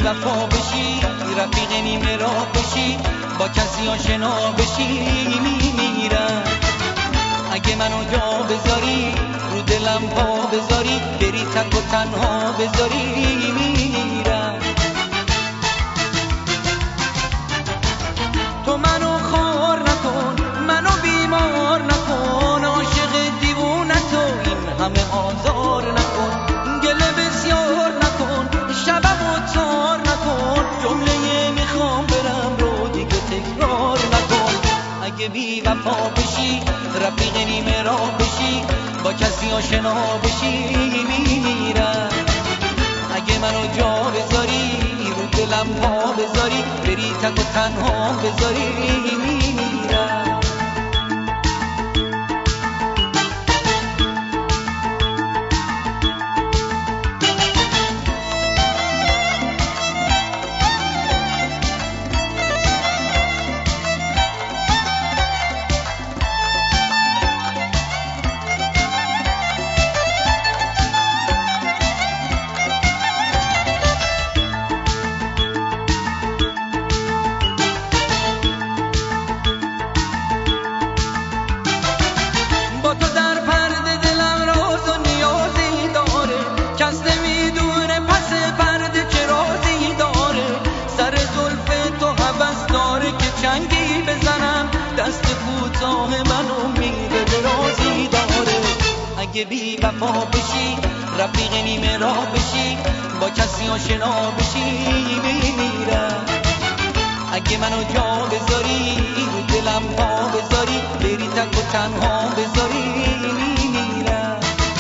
وفا بشی، رفیق نیمه راه بشی، با کسی آشنا بشی میمیرم. اگه منو جا بذاری، رو دلم پا بذاری، بری تک و تنها بذاری میمیرم. تو منو خار نکن، منو بیمار نکن، عاشق دیوونتو این همه آزار نکن، گله بسیار نکن، شبمو تار نکن، جمله میخوام برم رو دیگه تکرار نکن. اگه بی وفا بشی، رفیق نیمه راه بشی، با کسی آشنا بشی میمیرم. اگه منو جا بذاری، رو دلم پا بذاری، بری تک و تنها بذاری میمیرم. چنگی بزنم، دست کوتاه منو میده درازی داره. اگه بی وفا بشی، رفیق نیمه راه بشی، با کسی آشنا بشی میمیرم. اگه منو جا بذاری، رو دلم پا بذاری، بری تک و تنها بذاری میمیرم.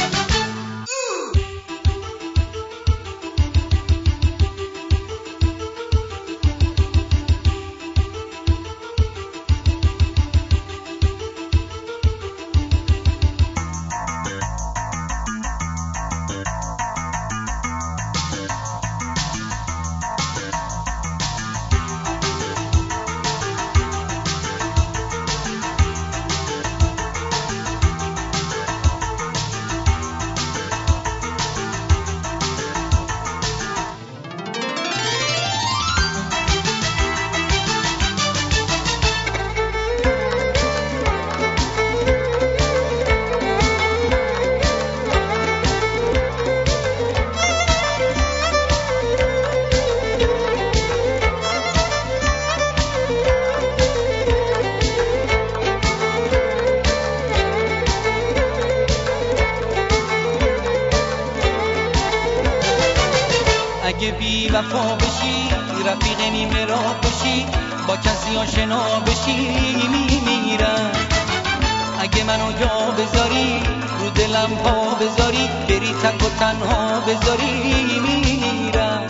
اگه بی وفا بشی، رفیق نیمه راه بشی، با کسی آشنا بشی میمیرم. اگه منو جا بذاری، رو دلم پا بذاری، بری تک و تنها بذاری میمیرم.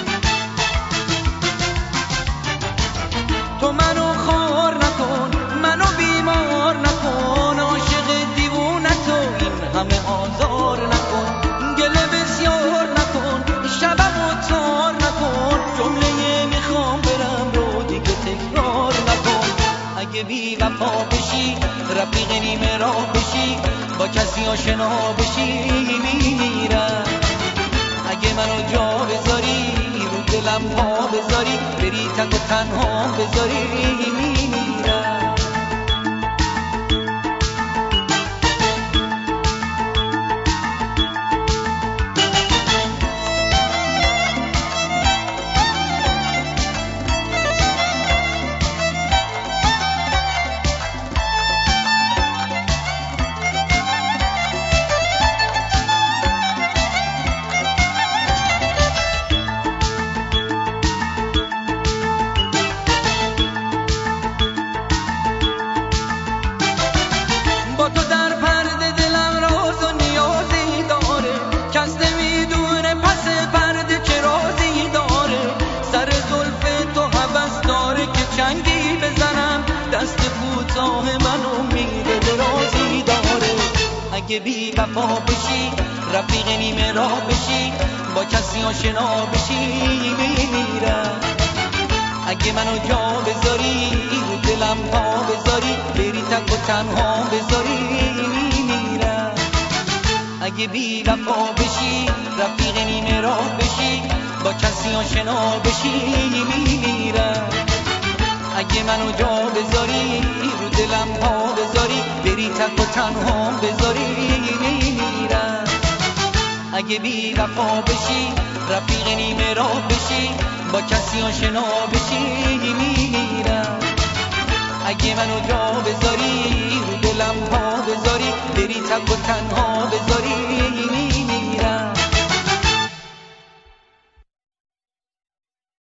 تو منو خار نکن، منو بیمار نکن، عاشق دیوونتو این همه آزار نکن، گله بسیار نکن، شبمو تار نکن، جمله میخوام برم رو دیگه تکرار نکن. اگه بی وفا بشی، رفیق نیمه راه بشی، با کسی آشنا بشی میمیرم. اگه منو جا بذاری، رو دلم پا بذاری، بری تک و تنها بذاری میمیرم. چنگی بزنم، دست کوتاه منو میده درازی داره. اگه بی وفا بشی، رفیق نیمه راه بشی، با کسی آشنا بشی میمیرم. اگه منو جا بذاری، رو دلم پا بذاری، بری تک و تنها بذاری میمیرم. اگه بی وفا بشی، رفیق نیمه راه بشی، با کسی آشنا بشی میمیرم. اگه منو جا بذاری رو دلم پا بذاری بری تک و تنها بذاری میمیرم. اگه بی وفا بشی رفیق نیمه راه بشی با کسی آشنا بشی میمیرم. اگه منو جا بذاری رو دلم پا بذاری بری تک و تنها بذاری